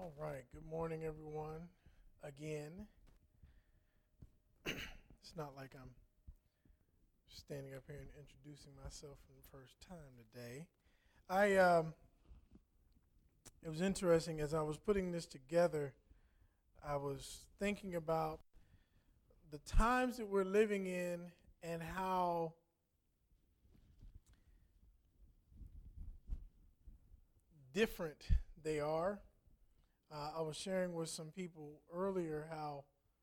All right. Good morning, everyone. Again, it's not like I'm standing up here and introducing myself for the first time today. It was interesting as I was putting this together. I was thinking about the times that we're living in and how different they are. I was sharing with some people earlier how,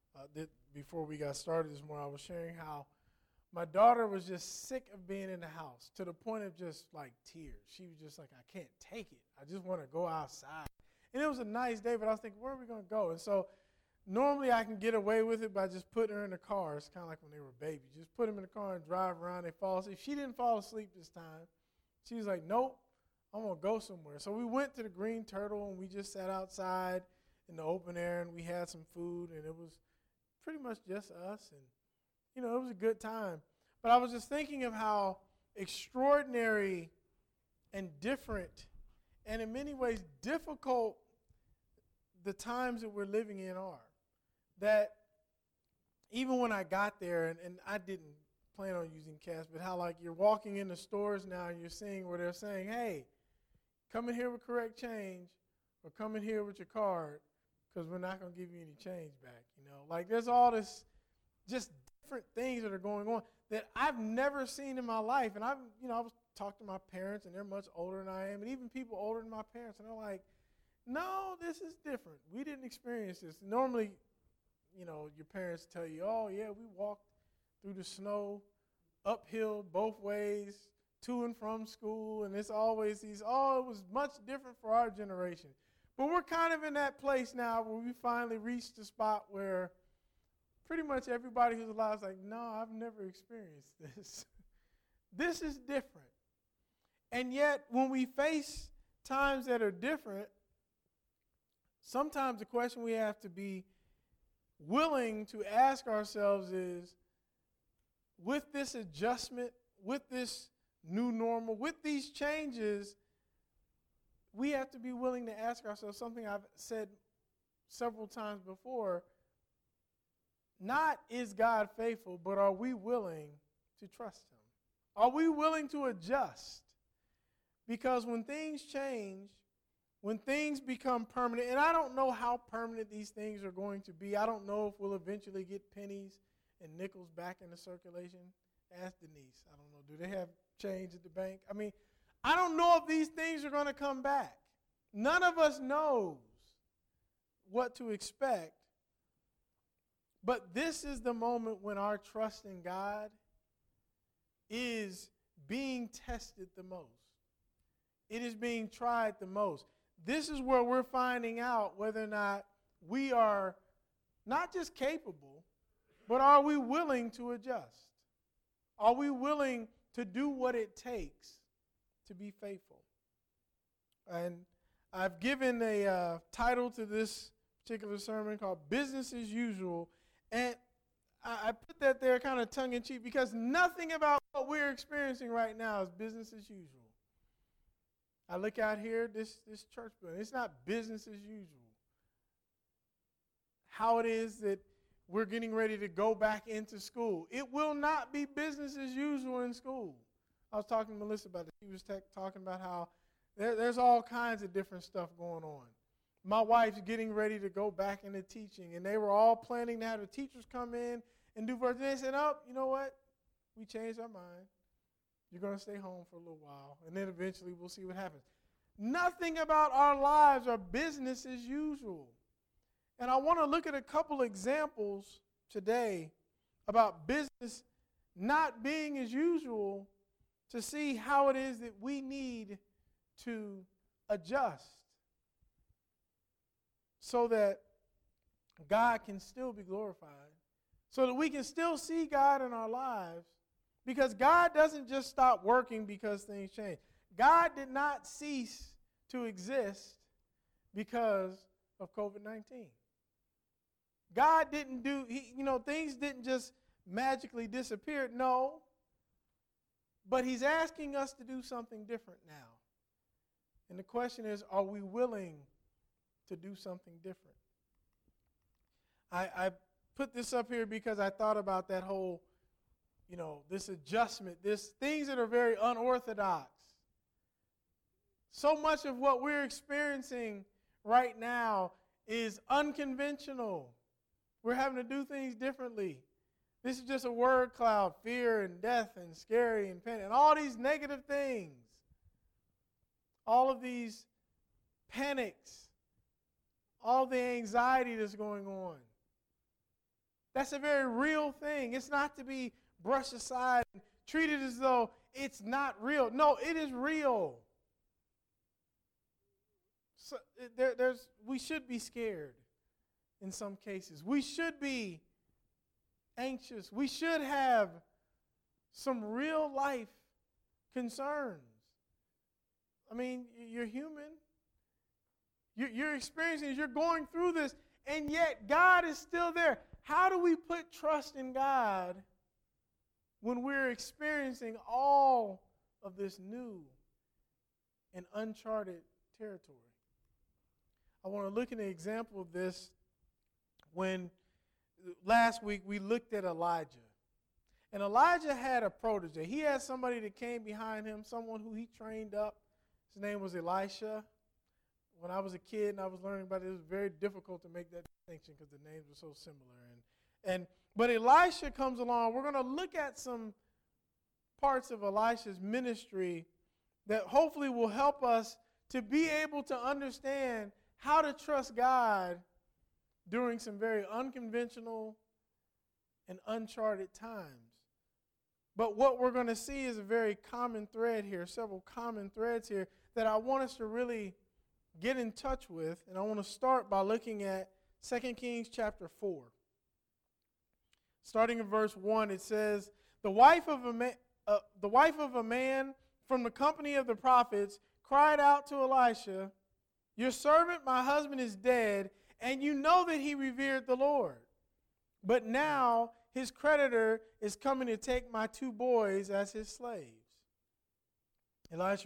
before we got started this morning, I was sharing how my daughter was just sick of being in the house to the point of just like tears. She was just like, I can't take it. I just want to go outside. And it was a nice day, but I was thinking, where are we going to go? And so normally I can get away with it by just putting her in the car. It's kind of like when they were babies. Just put them in the car and drive around. They fall asleep. She didn't fall asleep this time. She was like, nope. I'm going to go somewhere. So we went to the Green Turtle, and we just sat outside in the open air, and we had some food, and it was pretty much just us. And, it was a good time. But I was just thinking of how extraordinary and different and in many ways difficult the times that we're living in are. That even when I got there, and I didn't plan on using cash, but how like you're walking in the stores now and you're seeing where they're saying, hey, come in here with correct change or come in here with your card because we're not going to give you any change back. Like there's all this just different things that are going on that I've never seen in my life. And I was talking to my parents, and they're much older than I am, and even people older than my parents, and they're like, no, this is different. We didn't experience this. Normally, your parents tell you, oh, yeah, we walked through the snow uphill both ways to and from school, and it's always these, it was much different for our generation. But we're kind of in that place now where we finally reached the spot where pretty much everybody who's alive is like, no, I've never experienced this. This is different. And yet, when we face times that are different, sometimes the question we have to be willing to ask ourselves is, with this adjustment, with this new normal, with these changes, we have to be willing to ask ourselves something I've said several times before. Not is God faithful, but are we willing to trust him? Are we willing to adjust? Because when things change, when things become permanent, and I don't know how permanent these things are going to be. I don't know if we'll eventually get pennies and nickels back into circulation. Ask Denise. I don't know. Do they have change at the bank? I don't know if these things are going to come back. None of us knows what to expect. But this is the moment when our trust in God is being tested the most. It is being tried the most. This is where we're finding out whether or not we are not just capable, but are we willing to adjust? Are we willing to do what it takes to be faithful? And I've given a title to this particular sermon called Business as Usual. And I put that there kind of tongue-in-cheek because nothing about what we're experiencing right now is business as usual. I look out here, this church building, it's not business as usual. How it is that we're getting ready to go back into school. It will not be business as usual in school. I was talking to Melissa about it. She was talking about how there's all kinds of different stuff going on. My wife's getting ready to go back into teaching, and they were all planning to have the teachers come in and do virtual. They said, you know what? We changed our mind. You're going to stay home for a little while, and then eventually we'll see what happens. Nothing about our lives are business as usual. And I want to look at a couple examples today about business not being as usual to see how it is that we need to adjust so that God can still be glorified, so that we can still see God in our lives, because God doesn't just stop working because things change. God did not cease to exist because of COVID-19. God didn't things didn't just magically disappear. No. But he's asking us to do something different now. And the question is, are we willing to do something different. I put this up here because I thought about that whole, this adjustment, this things that are very unorthodox. So much of what we're experiencing right now is unconventional. We're having to do things differently. This is just a word cloud, fear and death and scary and pain and all these negative things. All of these panics, all the anxiety that's going on. That's a very real thing. It's not to be brushed aside and treated as though it's not real. No, it is real. So we should be scared in some cases. We should be anxious. We should have some real life concerns. I mean, you're human. You're experiencing, you're going through this, and yet God is still there. How do we put trust in God when we're experiencing all of this new and uncharted territory? I want to look at an example of this when last week we looked at Elijah. And Elijah had a protege. He had somebody that came behind him, someone who he trained up. His name was Elisha. When I was a kid and I was learning about it, it was very difficult to make that distinction because the names were so similar. But Elisha comes along. We're going to look at some parts of Elisha's ministry that hopefully will help us to be able to understand how to trust God during some very unconventional and uncharted times. But what we're going to see is a very common thread here, several common threads here that I want us to really get in touch with. And I want to start by looking at 2 Kings chapter 4. Starting in verse 1, it says, The wife of a man from the company of the prophets cried out to Elisha, Your servant, my husband, is dead, and you know that he revered the Lord. But now his creditor is coming to take my 2 boys as his slaves. Elisha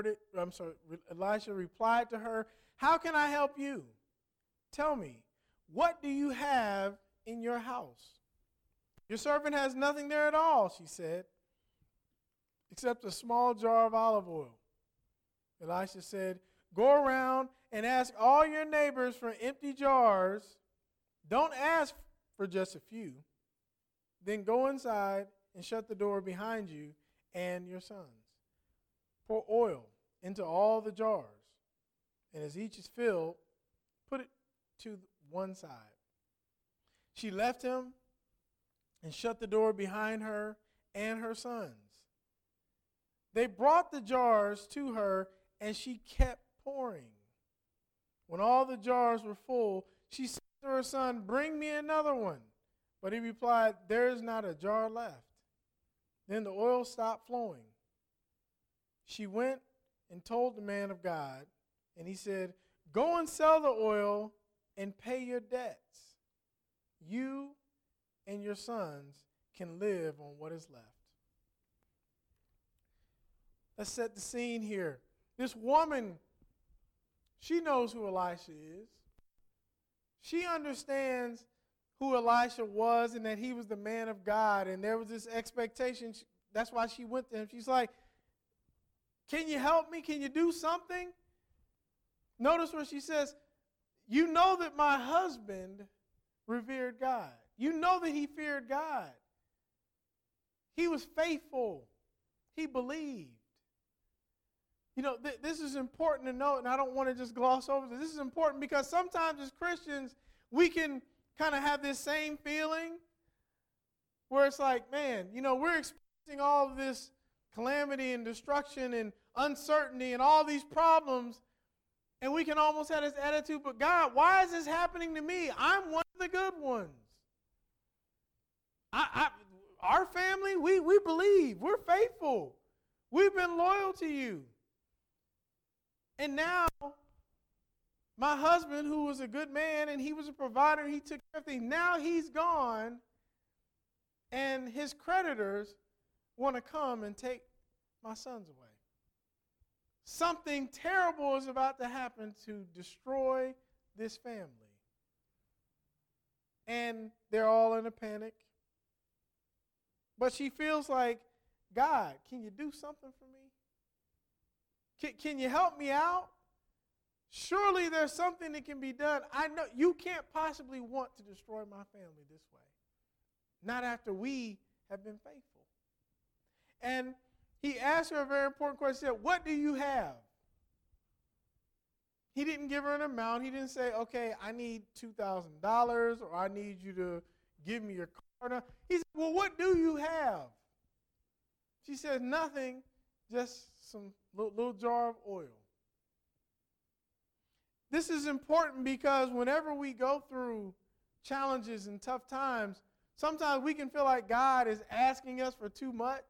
replied to her, How can I help you? Tell me, what do you have in your house? Your servant has nothing there at all, she said, except a small jar of olive oil. Elisha said, Go around and ask all your neighbors for empty jars. Don't ask for just a few. Then go inside and shut the door behind you and your sons. Pour oil into all the jars, and as each is filled, put it to one side. She left him and shut the door behind her and her sons. They brought the jars to her, and she kept pouring. When all the jars were full, she said to her son, Bring me another one. But he replied, There is not a jar left. Then the oil stopped flowing. She went and told the man of God, and he said, Go and sell the oil and pay your debts. You and your sons can live on what is left. Let's set the scene here. This woman, she knows who Elisha is. She understands who Elisha was and that he was the man of God, and there was this expectation. That's why she went to him. She's like, Can you help me? Can you do something? Notice what she says. You know that my husband revered God. You know that he feared God. He was faithful. He believed. This is important to note, and I don't want to just gloss over this. This is important because sometimes as Christians, we can kind of have this same feeling where it's like, man, we're experiencing all of this calamity and destruction and uncertainty and all these problems, and we can almost have this attitude, but God, why is this happening to me? I'm one of the good ones. Our family, we believe. We're faithful. We've been loyal to you. And now, my husband, who was a good man, and he was a provider, he took care of things. Now he's gone, and his creditors want to come and take my sons away. Something terrible is about to happen to destroy this family. And they're all in a panic. But she feels like, God, can you do something for me? Can you help me out? Surely there's something that can be done. I know you can't possibly want to destroy my family this way. Not after we have been faithful. And he asked her a very important question. He said, what do you have? He didn't give her an amount. He didn't say, okay, I need $2,000 or I need you to give me your card. He said, well, what do you have? She said, nothing, just some little jar of oil. This is important because whenever we go through challenges and tough times, sometimes we can feel like God is asking us for too much.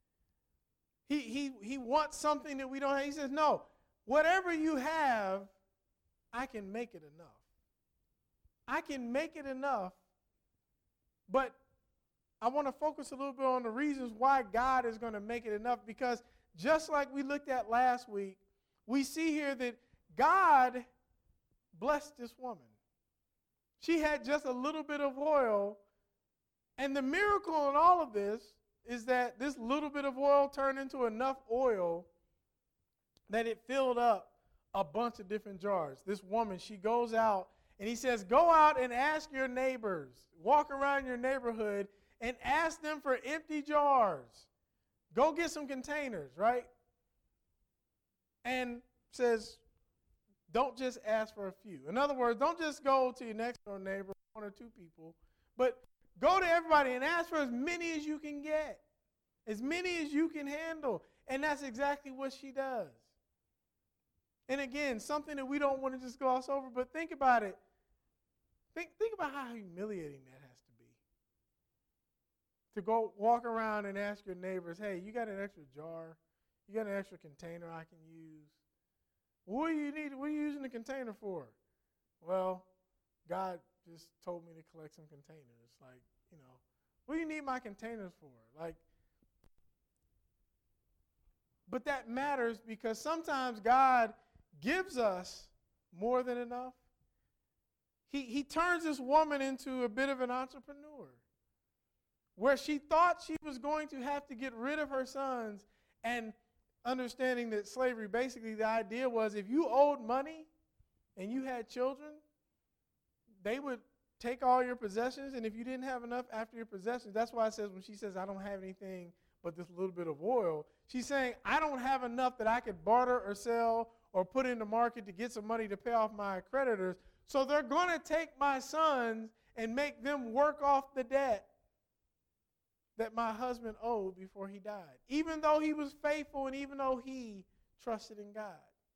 He wants something that we don't have. He says, no, whatever you have, I can make it enough. I can make it enough, but I want to focus a little bit on the reasons why God is going to make it enough, because just like we looked at last week, we see here that God blessed this woman. She had just a little bit of oil, and the miracle in all of this is that this little bit of oil turned into enough oil that it filled up a bunch of different jars. This woman, she goes out, and he says, go out and ask your neighbors, walk around your neighborhood, and ask them for empty jars. Go get some containers, right? And says, don't just ask for a few. In other words, don't just go to your next door neighbor, one or two people, but go to everybody and ask for as many as you can get, as many as you can handle. And that's exactly what she does. And again, something that we don't want to just gloss over, but think about it. Think about how humiliating that has to be. To go walk around and ask your neighbors, hey, you got an extra jar? You got an extra container I can use? What do you need? What are you using the container for? Well, God just told me to collect some containers. Like, what do you need my containers for? Like, but that matters because sometimes God gives us more than enough. He turns this woman into a bit of an entrepreneur, where she thought she was going to have to get rid of her sons, and understanding that slavery, basically the idea was if you owed money and you had children, they would take all your possessions, and if you didn't have enough after your possessions, that's why it says when she says, I don't have anything but this little bit of oil, she's saying, I don't have enough that I could barter or sell or put in the market to get some money to pay off my creditors, so they're going to take my sons and make them work off the debt that my husband owed before he died, even though he was faithful and even though he trusted in God.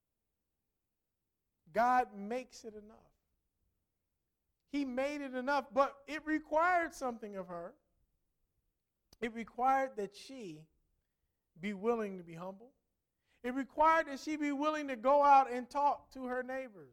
God makes it enough. He made it enough, but it required something of her. It required that she be willing to be humble. It required that she be willing to go out and talk to her neighbors.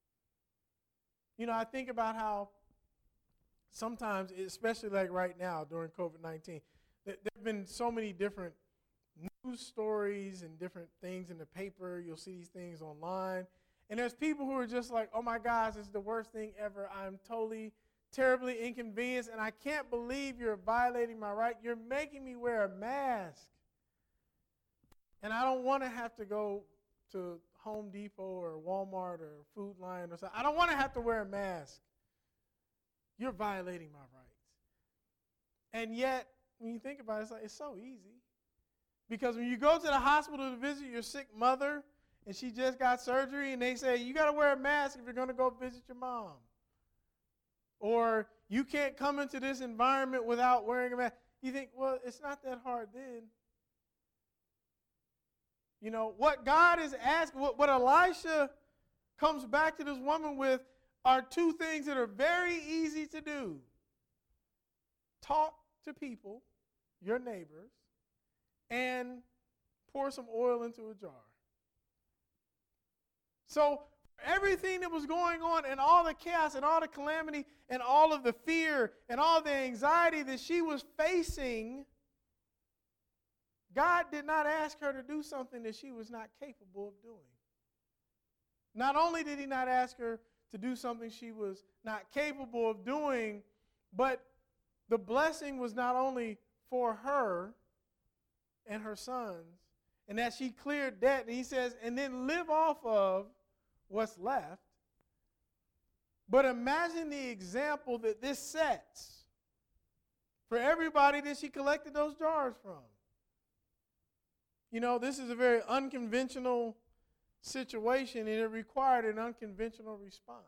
I think about how sometimes, especially like right now during COVID-19, there have been so many different news stories and different things in the paper. You'll see these things online. And there's people who are just like, oh my gosh, this is the worst thing ever. I'm totally, terribly inconvenienced, and I can't believe you're violating my right. You're making me wear a mask. And I don't want to have to go to Home Depot or Walmart or Food Lion or something. I don't want to have to wear a mask. You're violating my rights. And yet, when you think about it, it's so easy. Because when you go to the hospital to visit your sick mother, and she just got surgery, and they say, you got to wear a mask if you're going to go visit your mom. Or you can't come into this environment without wearing a mask. You think, well, it's not that hard then. What God is asking, what Elisha comes back to this woman with are two things that are very easy to do. Talk to people, your neighbors, and pour some oil into a jar. So everything that was going on and all the chaos and all the calamity and all of the fear and all the anxiety that she was facing, God did not ask her to do something that she was not capable of doing. Not only did he not ask her to do something she was not capable of doing, but the blessing was not only for her and her sons, and that she cleared debt, and he says, and then live off of what's left. But imagine the example that this sets for everybody that she collected those jars from. You know, this is a very unconventional situation, and it required an unconventional response.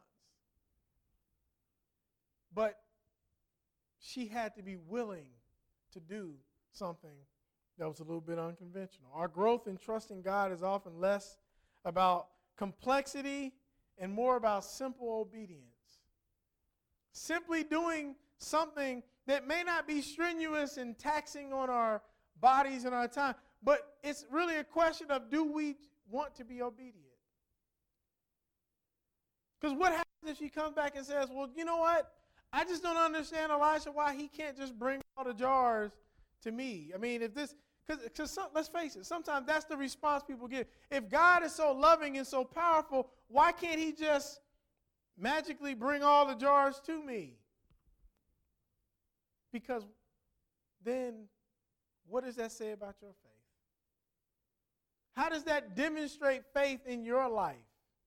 But she had to be willing to do something that was a little bit unconventional. Our growth in trusting God is often less about complexity and more about simple obedience. Simply doing something that may not be strenuous and taxing on our bodies and our time, but it's really a question of, do we want to be obedient? Because what happens if she comes back and says, well, you know what? I just don't understand, Elisha, why he can't just bring all the jars to me. I mean, if this, because let's face it, sometimes that's the response people give. If God is so loving and so powerful, why can't he just magically bring all the jars to me? Because then what does that say about your faith? How does that demonstrate faith in your life?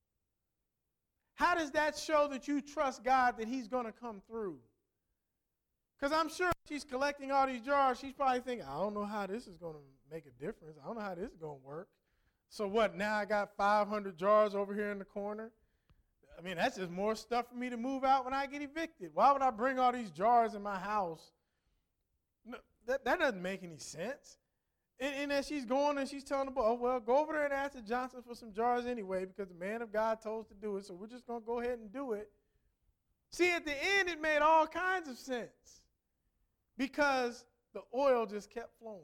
How does that show that you trust God that he's going to come through? Because I'm sure she's collecting all these jars. She's probably thinking, I don't know how this is going to make a difference. I don't know how this is going to work. So what, now I got 500 jars over here in the corner? I mean, that's just more stuff for me to move out when I get evicted. Why would I bring all these jars in my house? No, that doesn't make any sense. And as she's going and she's telling the boy, oh, well, go over there and ask the Johnson for some jars anyway because the man of God told us to do it, so we're just going to go ahead and do it. See, at the end, it made all kinds of sense because the oil just kept flowing.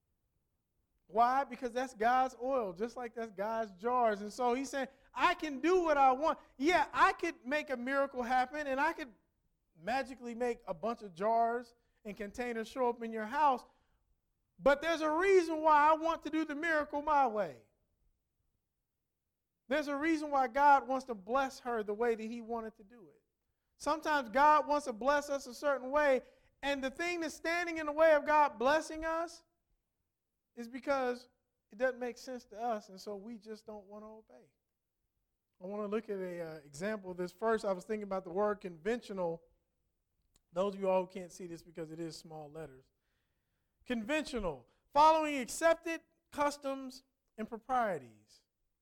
Why? Because that's God's oil, just like that's God's jars. And so he's saying, I can do what I want. Yeah, I could make a miracle happen, and I could magically make a bunch of jars and containers show up in your house, but there's a reason why I want to do the miracle my way. There's a reason why God wants to bless her the way that he wanted to do it. Sometimes God wants to bless us a certain way, and the thing that's standing in the way of God blessing us is because it doesn't make sense to us, and so we just don't want to obey. I want to look at an example of this. First, I was thinking about the word conventional. Those of you all who can't see this because it is small letters. Conventional, following accepted customs and proprieties.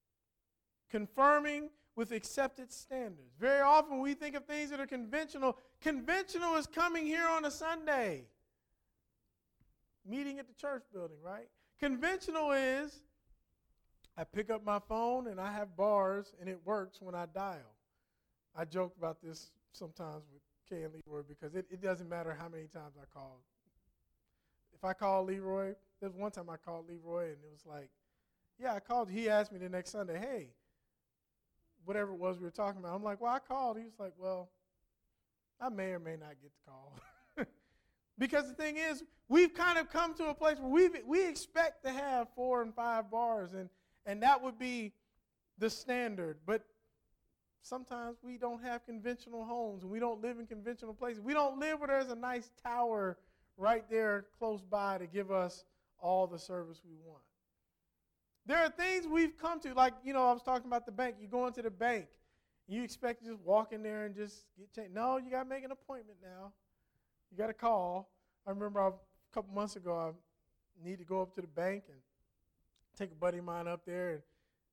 Confirming with accepted standards. Very often we think of things that are conventional. Conventional is coming here on a Sunday. Meeting at the church building, right? Conventional is I pick up my phone and I have bars and it works when I dial. I joke about this sometimes with Kay and Leroy because it doesn't matter how many times I call. If I call Leroy, there's one time I called Leroy and it was like, yeah, I called. He asked me the next Sunday, hey, whatever it was we were talking about. I'm like, well, I called. He was like, well, I may or may not get the call. Because the thing is, we've kind of come to a place where we expect to have 4 and 5 bars, and that would be the standard. But sometimes we don't have conventional homes, and we don't live in conventional places. We don't live where there's a nice tower right there close by to give us all the service we want. There are things we've come to, like, I was talking about the bank. You go into the bank, you expect to just walk in there and just get changed. No, you got to make an appointment now. You got to call. I remember a couple months ago, I need to go up to the bank and take a buddy of mine up there, and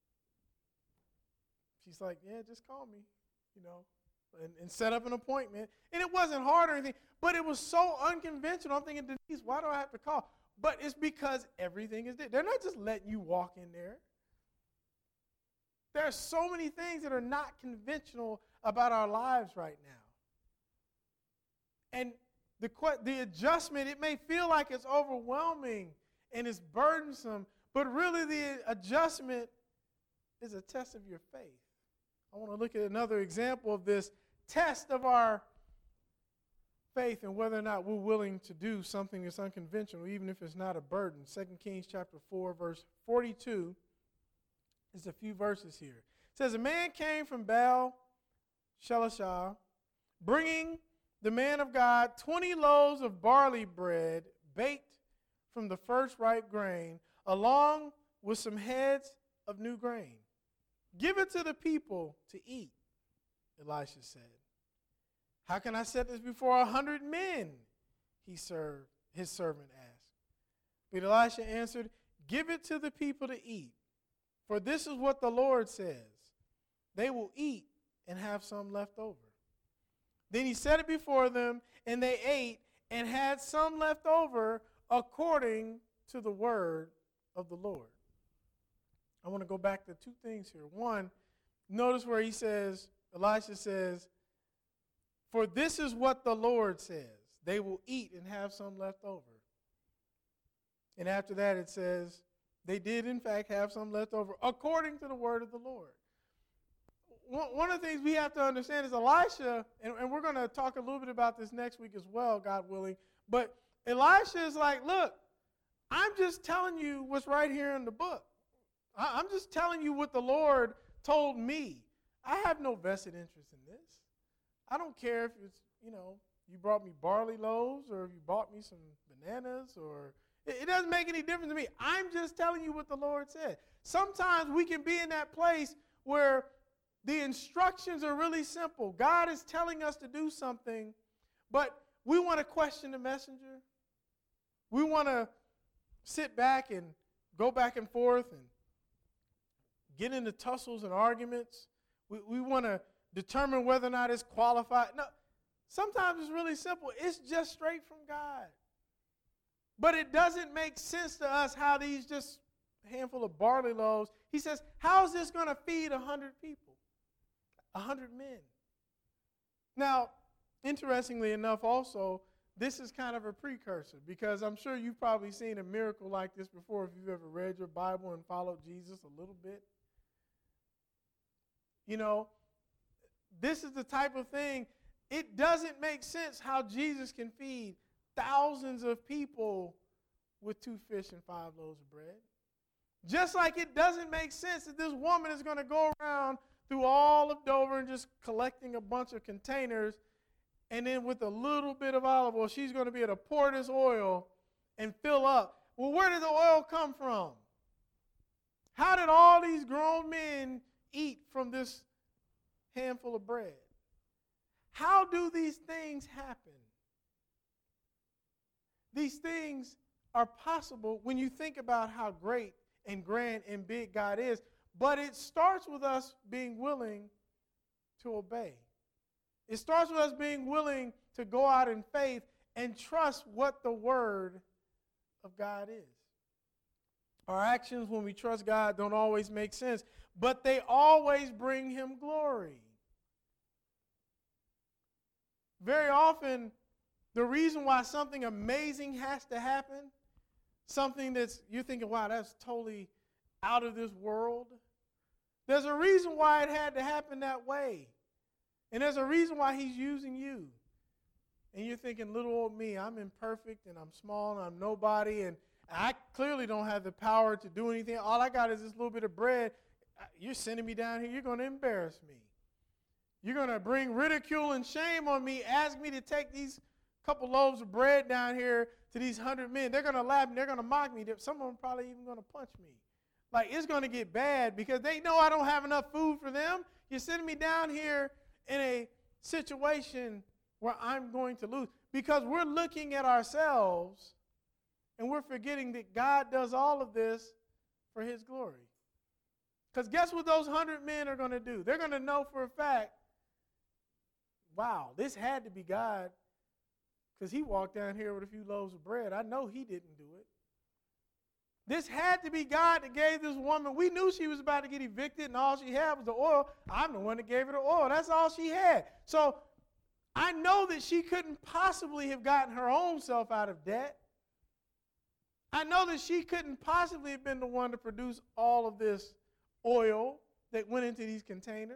she's like, yeah, just call me, and set up an appointment. And it wasn't hard or anything, but it was so unconventional. I'm thinking, Denise, why do I have to call? But it's because everything is there. They're not just letting you walk in there. There are so many things that are not conventional about our lives right now. And the adjustment, it may feel like it's overwhelming and it's burdensome, but really the adjustment is a test of your faith. I want to look at another example of this test of our faith and whether or not we're willing to do something that's unconventional, even if it's not a burden. 2 Kings chapter 4, verse 42 is a few verses here. It says, a man came from Baal Shalashah, bringing the man of God 20 loaves of barley bread baked from the first ripe grain, along with some heads of new grain. Give it to the people to eat, Elisha said. How can I set this before 100 men? His servant asked. But Elisha answered, give it to the people to eat, for this is what the Lord says. They will eat and have some left over. Then he set it before them, and they ate and had some left over according to the word of the Lord. I want to go back to two things here. One, notice where Elisha says, for this is what the Lord says. They will eat and have some left over. And after that it says, they did in fact have some left over according to the word of the Lord. One of the things we have to understand is Elisha, and we're going to talk a little bit about this next week as well, God willing, but Elisha is like, look, I'm just telling you what's right here in the book. I'm just telling you what the Lord told me. I have no vested interest in this. I don't care if it's, you brought me barley loaves or if you bought me some bananas or it doesn't make any difference to me. I'm just telling you what the Lord said. Sometimes we can be in that place where the instructions are really simple. God is telling us to do something, but we want to question the messenger. We want to sit back and go back and forth and get into tussles and arguments. We want to determine whether or not it's qualified. No, sometimes it's really simple. It's just straight from God. But it doesn't make sense to us how these just handful of barley loaves, he says, how is this going to feed 100 people? 100 men. Now, interestingly enough also, this is kind of a precursor because I'm sure you've probably seen a miracle like this before if you've ever read your Bible and followed Jesus a little bit. This is the type of thing, it doesn't make sense how Jesus can feed thousands of people with 2 fish and 5 loaves of bread. Just like it doesn't make sense that this woman is going to go around through all of Dover and just collecting a bunch of containers, and then with a little bit of olive oil, she's going to be able to pour this oil and fill up. Well, where did the oil come from? How did all these grown men eat from this handful of bread? How do these things happen? These things are possible when you think about how great and grand and big God is, but it starts with us being willing to obey. It starts with us being willing to go out in faith and trust what the word of God is. Our actions when we trust God don't always make sense, but they always bring him glory. Very often, the reason why something amazing has to happen, something you're thinking, wow, that's totally out of this world. There's a reason why it had to happen that way. And there's a reason why he's using you. And you're thinking, little old me, I'm imperfect and I'm small and I'm nobody and I clearly don't have the power to do anything. All I got is this little bit of bread. You're sending me down here. You're going to embarrass me. You're going to bring ridicule and shame on me, ask me to take these couple loaves of bread down here to these 100 men. They're going to laugh and they're going to mock me. Some of them probably even going to punch me. Like, it's going to get bad because they know I don't have enough food for them. You're sending me down here in a situation where I'm going to lose because we're looking at ourselves and we're forgetting that God does all of this for his glory. Because guess what those 100 men are going to do? They're going to know for a fact, wow, this had to be God because he walked down here with a few loaves of bread. I know he didn't do it. This had to be God that gave this woman. We knew she was about to get evicted and all she had was the oil. I'm the one that gave her the oil. That's all she had. So I know that she couldn't possibly have gotten her own self out of debt. I know that she couldn't possibly have been the one to produce all of this oil that went into these containers.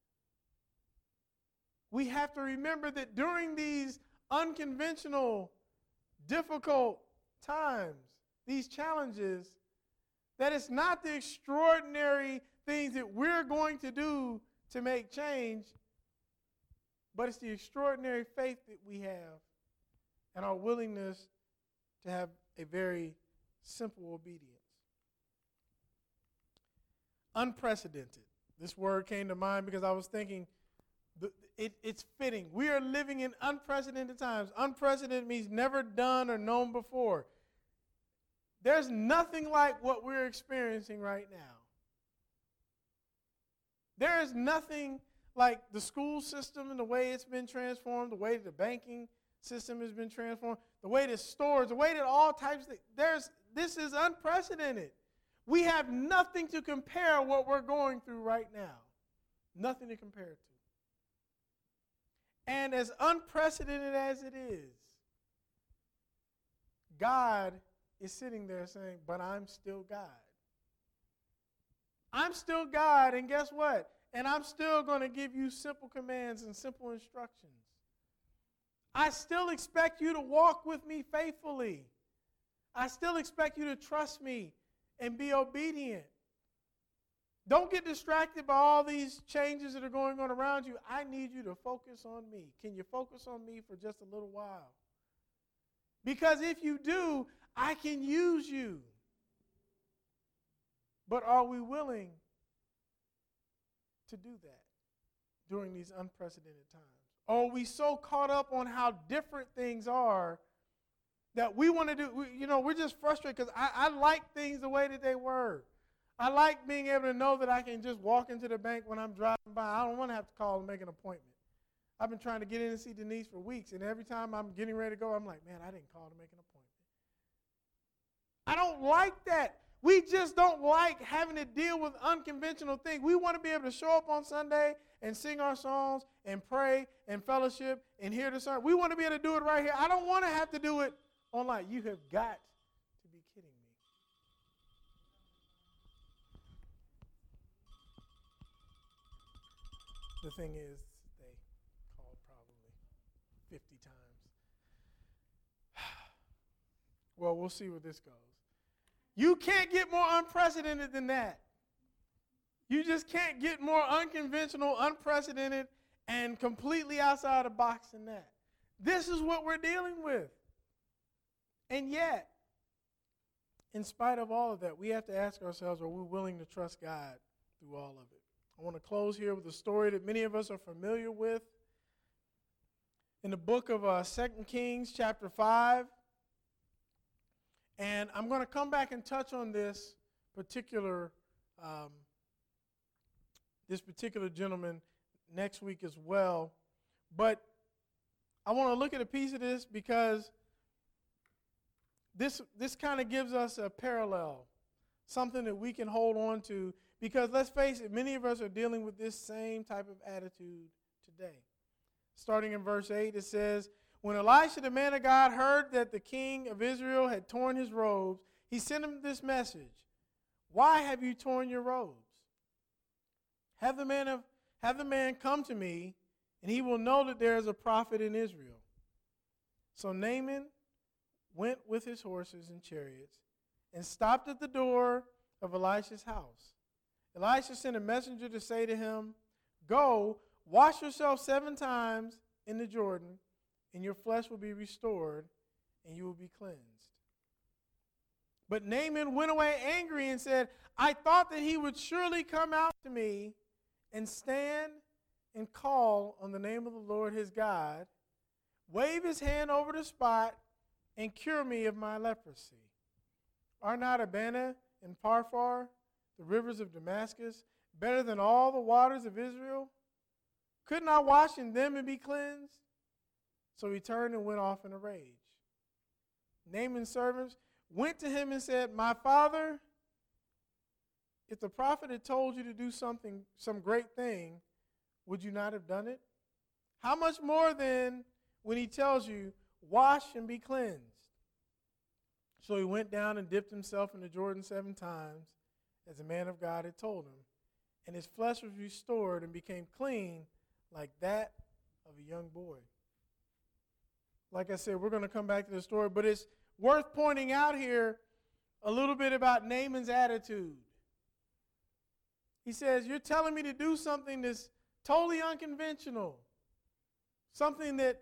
We have to remember that during these unconventional, difficult times, these challenges, that it's not the extraordinary things that we're going to do to make change. but it's the extraordinary faith that we have and our willingness to have a very simple obedience. Unprecedented. This word came to mind because I was thinking it's fitting. We are living in unprecedented times. Unprecedented means never done or known before. There's nothing like what we're experiencing right now. There is nothing like the school system and the way it's been transformed, the way the banking system has been transformed, the way that stores, the way that all types of things. This is unprecedented. We have nothing to compare what we're going through right now. Nothing to compare it to. And as unprecedented as it is, God is sitting there saying, but I'm still God. I'm still God, and guess what? And I'm still going to give you simple commands and simple instructions. I still expect you to walk with me faithfully. I still expect you to trust me and be obedient. Don't get distracted by all these changes that are going on around you. I need you to focus on me. Can you focus on me for just a little while? Because if you do, I can use you. But are we willing to do that during these unprecedented times? Or are we so caught up on how different things are that we want to do, we're just frustrated because I like things the way that they were. I like being able to know that I can just walk into the bank when I'm driving by. I don't want to have to call and make an appointment. I've been trying to get in and see Denise for weeks, and every time I'm getting ready to go, I'm like, man, I didn't call to make an appointment. I don't like that. We just don't like having to deal with unconventional things. We want to be able to show up on Sunday and sing our songs and pray and fellowship and hear the sermon. We want to be able to do it right here. I don't want to have to do it online. You have got to be kidding me. The thing is, they called probably 50 times. Well, we'll see where this goes. You can't get more unprecedented than that. You just can't get more unconventional, unprecedented, and completely outside the box than that. This is what we're dealing with. And yet, in spite of all of that, we have to ask ourselves, are we willing to trust God through all of it? I want to close here with a story that many of us are familiar with. In the book of 2 Kings chapter 5, and I'm going to come back and touch on this particular gentleman next week as well. But I want to look at a piece of this because this kind of gives us a parallel, something that we can hold on to. Because let's face it, many of us are dealing with this same type of attitude today. Starting in verse 8, it says, when Elisha, the man of God, heard that the king of Israel had torn his robes, he sent him this message. Why have you torn your robes? Have the man come to me, and he will know that there is a prophet in Israel. So Naaman went with his horses and chariots and stopped at the door of Elisha's house. Elisha sent a messenger to say to him, go, wash yourself 7 times in the Jordan, and your flesh will be restored, and you will be cleansed. But Naaman went away angry and said, I thought that he would surely come out to me and stand and call on the name of the Lord his God, wave his hand over the spot, and cure me of my leprosy. Are not Abana and Pharpar, the rivers of Damascus, better than all the waters of Israel? Couldn't I wash in them and be cleansed? So he turned and went off in a rage. Naaman's servants went to him and said, my father, if the prophet had told you to do some great thing, would you not have done it? How much more then when he tells you, wash and be cleansed? So he went down and dipped himself in the Jordan 7 times, as the man of God had told him. And his flesh was restored and became clean like that of a young boy. Like I said, we're going to come back to the story, but it's worth pointing out here a little bit about Naaman's attitude. He says, you're telling me to do something that's totally unconventional. something that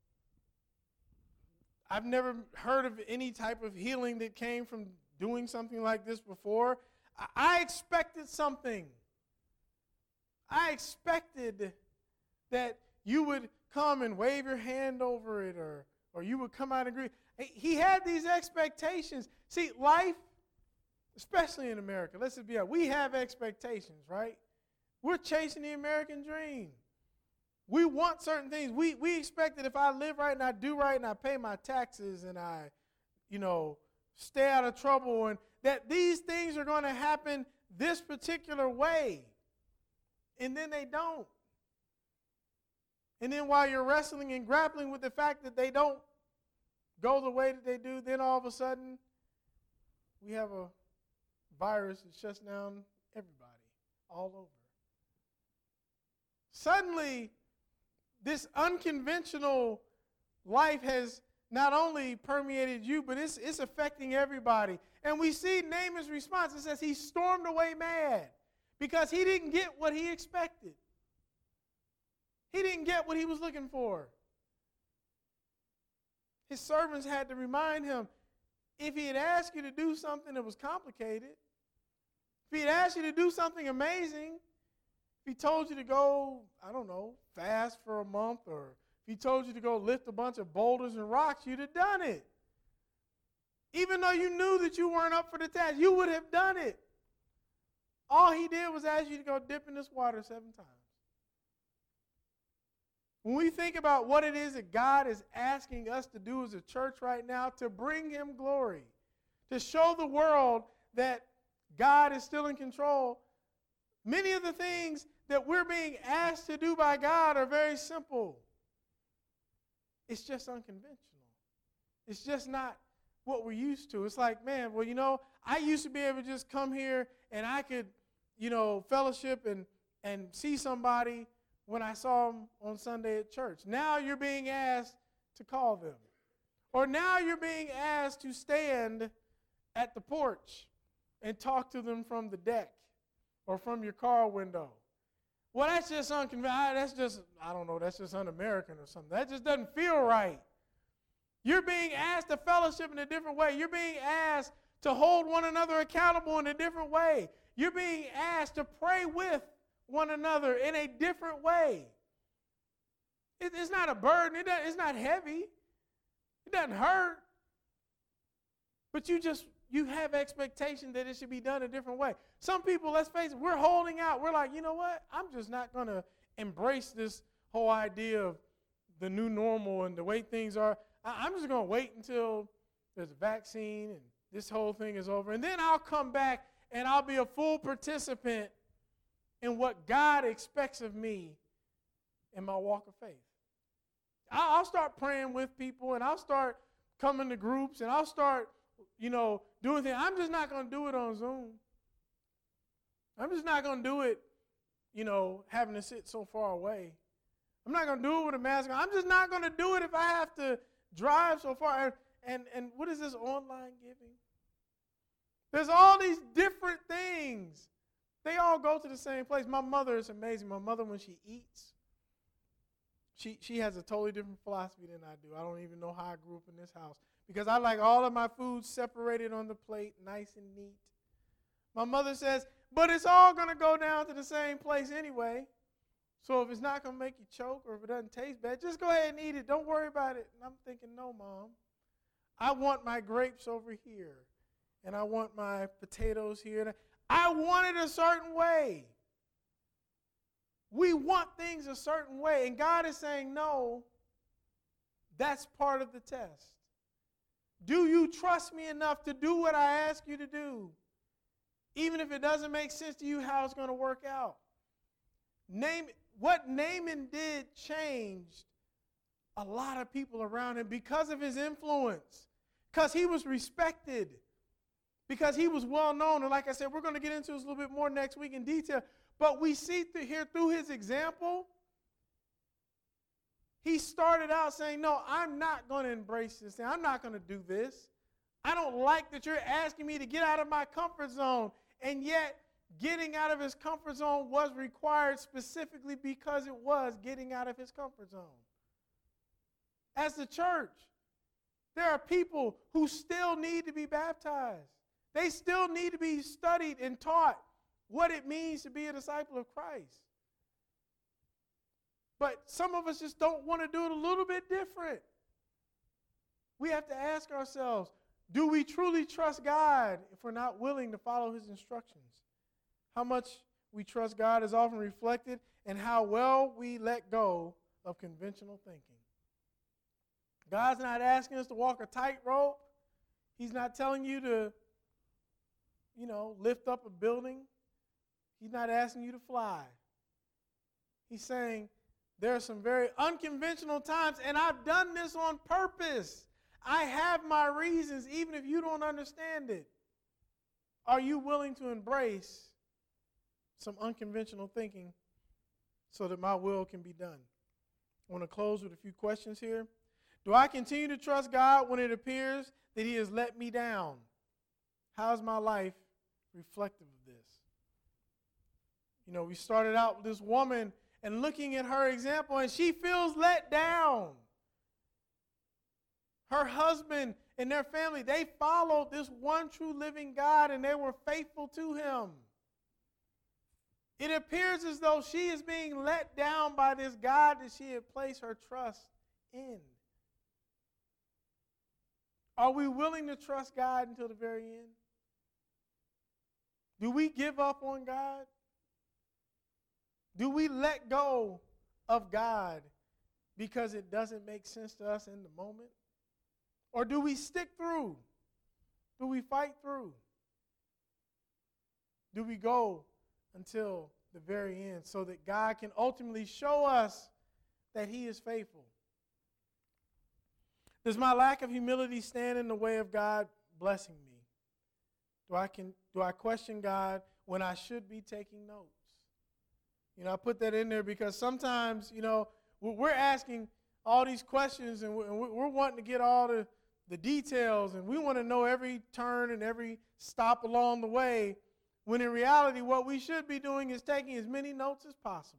I've never heard of any type of healing that came from doing something like this before. I expected something. I expected that you would come and wave your hand over it, or you would come out and agree. He had these expectations. See, life, especially in America, let's just be honest, we have expectations, right? We're chasing the American dream. We want certain things. We expect that if I live right and I do right and I pay my taxes and I, stay out of trouble, and that these things are going to happen this particular way. And then they don't. And then while you're wrestling and grappling with the fact that they don't go the way that they do, then all of a sudden we have a virus that shuts down everybody all over. Suddenly, this unconventional life has not only permeated you, but it's affecting everybody. And we see Naaman's response. It says he stormed away mad because he didn't get what he expected. He didn't get what he was looking for. His servants had to remind him, if he had asked you to do something that was complicated, if he had asked you to do something amazing, if he told you to go, fast for a month, or if he told you to go lift a bunch of boulders and rocks, you'd have done it. Even though you knew that you weren't up for the task, you would have done it. All he did was ask you to go dip in this water 7 times. When we think about what it is that God is asking us to do as a church right now, to bring him glory, to show the world that God is still in control, many of the things that we're being asked to do by God are very simple. It's just unconventional. It's just not what we're used to. It's like, man, I used to be able to just come here and I could, fellowship and see somebody when I saw them on Sunday at church. Now you're being asked to call them. Or now you're being asked to stand at the porch and talk to them from the deck or from your car window. Well, that's just unconventional. That's just un-American or something. That just doesn't feel right. You're being asked to fellowship in a different way. You're being asked to hold one another accountable in a different way. You're being asked to pray with one another in a different way. It's not a burden. It's not heavy. It doesn't hurt. But you have expectation that it should be done a different way. Some people, let's face it, we're holding out. We're like, you know what? I'm just not going to embrace this whole idea of the new normal and the way things are. I'm just going to wait until there's a vaccine and this whole thing is over. And then I'll come back and I'll be a full participant in what God expects of me in my walk of faith. I'll start praying with people, and I'll start coming to groups, and I'll start, doing things. I'm just not going to do it on Zoom. I'm just not going to do it, having to sit so far away. I'm not going to do it with a mask on. I'm just not going to do it if I have to drive so far. And what is this online giving? There's all these different things. They all go to the same place. My mother is amazing. My mother, when she eats, she has a totally different philosophy than I do. I don't even know how I grew up in this house because I like all of my food separated on the plate, nice and neat. My mother says, but it's all going to go down to the same place anyway. So if it's not going to make you choke or if it doesn't taste bad, just go ahead and eat it. Don't worry about it. And I'm thinking, no, Mom. I want my grapes over here. And I want my potatoes here. I want it a certain way. We want things a certain way. And God is saying, no, that's part of the test. Do you trust me enough to do what I ask you to do? Even if it doesn't make sense to you how it's going to work out. What Naaman did changed a lot of people around him because of his influence. Because he was respected. Because he was well known. And like I said, we're going to get into this a little bit more next week in detail. But we see here through his example, he started out saying, no, I'm not going to embrace this thing. I'm not going to do this. I don't like that you're asking me to get out of my comfort zone. And yet, getting out of his comfort zone was required specifically because it was getting out of his comfort zone. as the church. There are people who still need to be baptized. They still need to be studied and taught what it means to be a disciple of Christ. But some of us just don't want to do it a little bit different. We have to ask ourselves, do we truly trust God if we're not willing to follow his instructions? How much we trust God is often reflected in how well we let go of conventional thinking. God's not asking us to walk a tightrope. He's not telling you to, lift up a building. He's not asking you to fly. He's saying there are some very unconventional times, and I've done this on purpose. I have my reasons, even if you don't understand it. Are you willing to embrace some unconventional thinking so that my will can be done? I want to close with a few questions here. Do I continue to trust God when it appears that he has let me down? How is my life reflective of this? We started out with this woman and looking at her example, and she feels let down. Her husband and their family, they followed this one true living God, and they were faithful to him. It appears as though she is being let down by this God that she had placed her trust in. Are we willing to trust God until the very end? Do we give up on God? Do we let go of God because it doesn't make sense to us in the moment? Or do we stick through? Do we fight through? Do we go until the very end so that God can ultimately show us that he is faithful? Does my lack of humility stand in the way of God blessing me? Do I question God when I should be taking notes? I put that in there because sometimes, we're asking all these questions and we're wanting to get all the details, and we want to know every turn and every stop along the way, when in reality what we should be doing is taking as many notes as possible.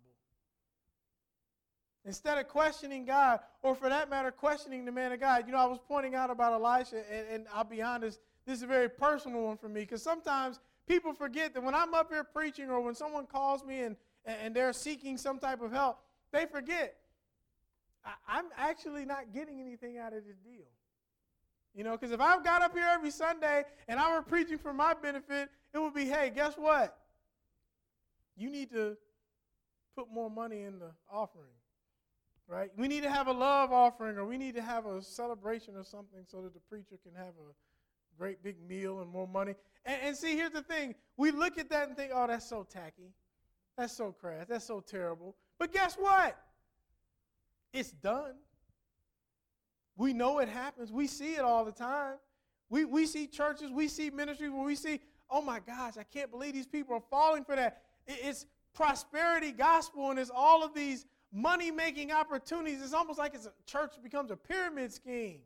Instead of questioning God, or for that matter, questioning the man of God. I was pointing out about Elisha, and I'll be honest, this is a very personal one for me, because sometimes people forget that when I'm up here preaching or when someone calls me and they're seeking some type of help, they forget I'm actually not getting anything out of this deal. Because if I got up here every Sunday and I were preaching for my benefit, it would be, hey, guess what? You need to put more money in the offering, right? We need to have a love offering, or we need to have a celebration or something so that the preacher can have a great big meal and more money. And see, here's the thing. We look at that and think, oh, that's so tacky. That's so crass. That's so terrible. But guess what? It's done. We know it happens. We see it all the time. We see churches, we see ministries where we see, oh my gosh, I can't believe these people are falling for that. It's prosperity gospel, and it's all of these money-making opportunities. It's almost like church becomes a pyramid scheme.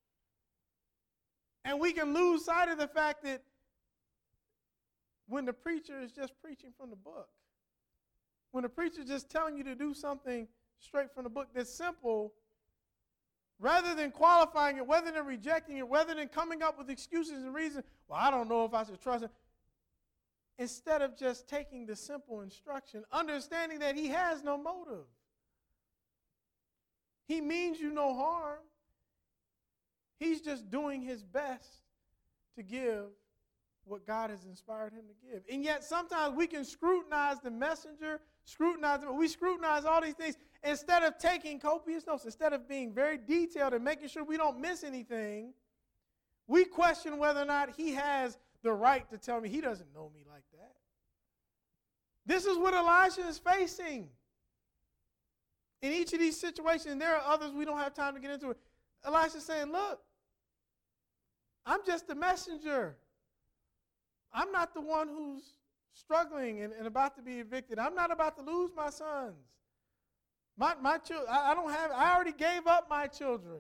And we can lose sight of the fact that when the preacher is just preaching from the book, when the preacher is just telling you to do something straight from the book that's simple, rather than qualifying it, rather than rejecting it, rather than coming up with excuses and reasons, well, I don't know if I should trust him. Instead of just taking the simple instruction, understanding that he has no motive. He means you no harm. He's just doing his best to give what God has inspired him to give. And yet sometimes we can scrutinize the messenger, we scrutinize all these things instead of taking copious notes, instead of being very detailed and making sure we don't miss anything. We question whether or not he has the right to tell me he doesn't know me like that. This is what Elisha is facing. In each of these situations, there are others we don't have time to get into it. Elisha's saying, look, I'm just the messenger. I'm not the one who's struggling and about to be evicted. I'm not about to lose my sons. My children, I already gave up my children.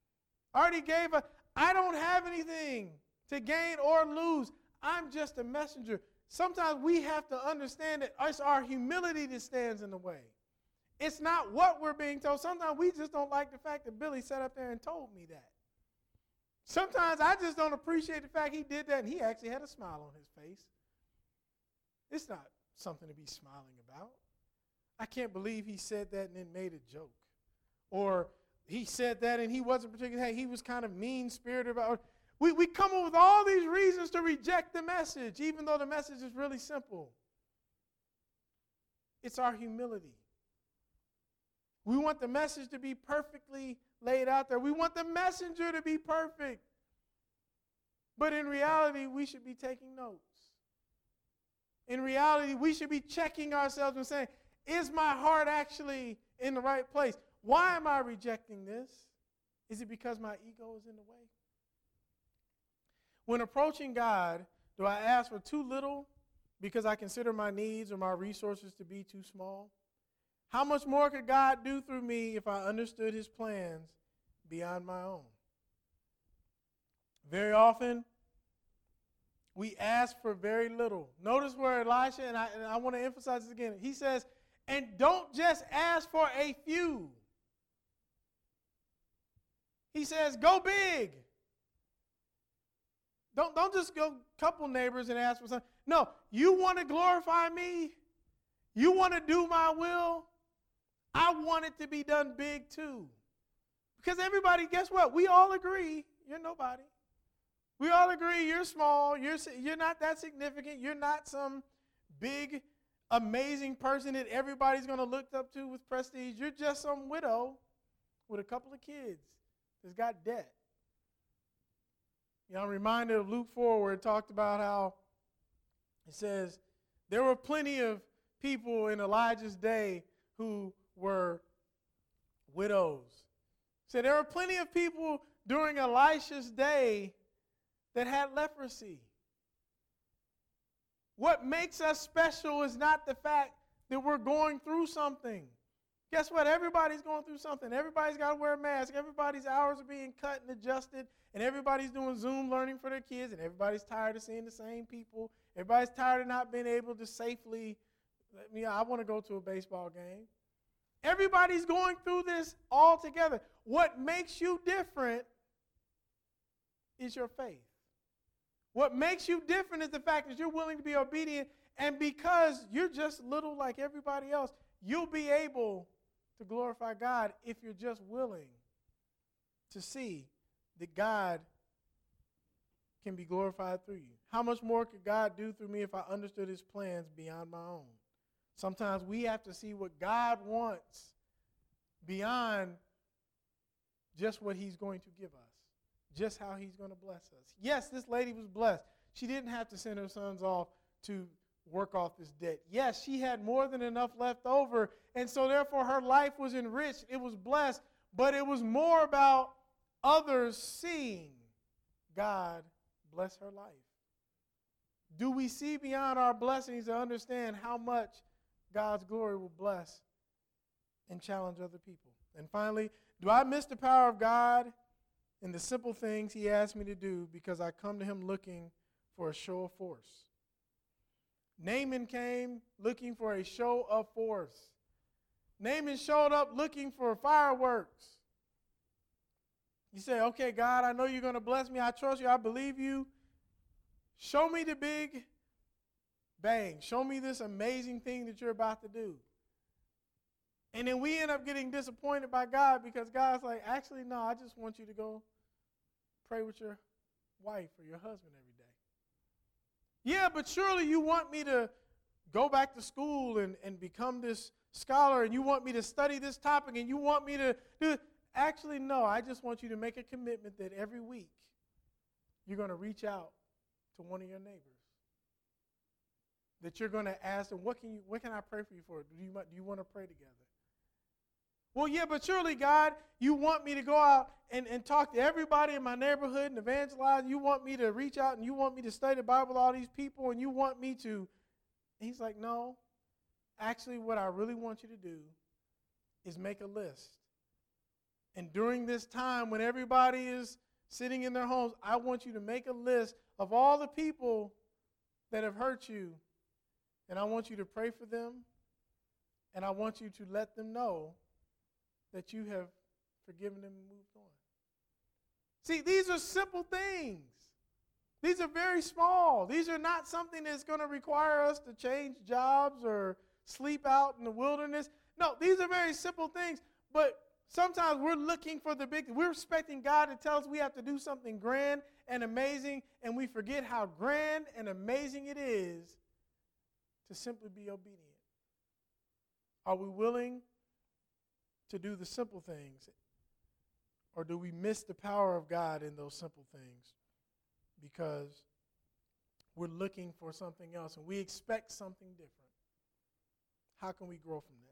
I don't have anything to gain or lose. I'm just a messenger. Sometimes we have to understand that it's our humility that stands in the way. It's not what we're being told. Sometimes we just don't like the fact that Billy sat up there and told me that. Sometimes I just don't appreciate the fact he did that and he actually had a smile on his face. It's not something to be smiling about. I can't believe he said that and then made a joke. Or he said that and he wasn't particularly, he was kind of mean-spirited about it. We come up with all these reasons to reject the message, even though the message is really simple. It's our humility. We want the message to be perfectly laid out there. We want the messenger to be perfect. But in reality, we should be taking notes. In reality, we should be checking ourselves and saying, is my heart actually in the right place? Why am I rejecting this? Is it because my ego is in the way? When approaching God, do I ask for too little because I consider my needs or my resources to be too small? How much more could God do through me if I understood his plans beyond my own? Very often, we ask for very little. Notice where Elisha, and I want to emphasize this again, he says, and don't just ask for a few. He says, go big. Don't just go couple neighbors and ask for something. No, you want to glorify me? You want to do my will? I want it to be done big too. Because everybody, guess what? We all agree you're nobody. We all agree you're small. You're not that significant. You're not some big, amazing person that everybody's going to look up to with prestige. You're just some widow with a couple of kids that's got debt. You know, I'm reminded of Luke 4 where it talked about how it says there were plenty of people in Elijah's day who were widows. So there were plenty of people during Elisha's day that had leprosy. What makes us special is not the fact that we're going through something. Guess what? Everybody's going through something. Everybody's got to wear a mask. Everybody's hours are being cut and adjusted. And everybody's doing Zoom learning for their kids. And everybody's tired of seeing the same people. Everybody's tired of not being able to safely, I want to go to a baseball game. Everybody's going through this all together. What makes you different is your faith. What makes you different is the fact that you're willing to be obedient. And because you're just little like everybody else, you'll be able to glorify God if you're just willing to see that God can be glorified through you. How much more could God do through me if I understood his plans beyond my own? Sometimes we have to see what God wants beyond just what he's going to give us, just how he's going to bless us. Yes, this lady was blessed. She didn't have to send her sons off to work off this debt. Yes, she had more than enough left over, and so therefore her life was enriched. It was blessed, but it was more about others seeing God bless her life. Do we see beyond our blessings to understand how much God's glory will bless and challenge other people? And finally, do I miss the power of God in the simple things he asked me to do because I come to him looking for a show of force? Naaman came looking for a show of force. Naaman showed up looking for fireworks. You say, okay, God, I know you're going to bless me. I trust you. I believe you. Show me the big bang. Show me this amazing thing that you're about to do. And then we end up getting disappointed by God because God's like, actually, no, I just want you to go pray with your wife or your husband every day. Yeah, but surely you want me to go back to school and become this scholar, and you want me to study this topic, and you want me to do it. Actually, no, I just want you to make a commitment that every week you're going to reach out to one of your neighbors. That you're going to ask them, what can I pray for you for? Do you want to pray together? Well, yeah, but surely, God, you want me to go out and talk to everybody in my neighborhood and evangelize. You want me to reach out and you want me to study the Bible with all these people and you want me to. And he's like, no. Actually, what I really want you to do is make a list. And during this time when everybody is sitting in their homes, I want you to make a list of all the people that have hurt you. And I want you to pray for them. And I want you to let them know that you have forgiven them and moved on. See, these are simple things. These are very small. These are not something that's going to require us to change jobs or sleep out in the wilderness. No, these are very simple things. But sometimes we're looking for the big, we're expecting God to tell us we have to do something grand and amazing, and we forget how grand and amazing it is to simply be obedient. Are we willing to do the simple things? Or do we miss the power of God in those simple things because we're looking for something else and we expect something different? How can we grow from that?